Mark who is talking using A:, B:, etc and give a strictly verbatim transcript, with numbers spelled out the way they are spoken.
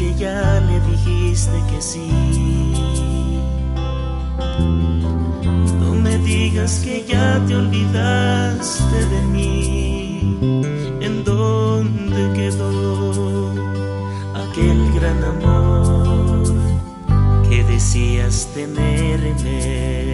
A: que ya le dijiste que sí. No me digas que ya te olvidaste de mí. ¿En dónde quedó aquel gran amor que decías tenerme?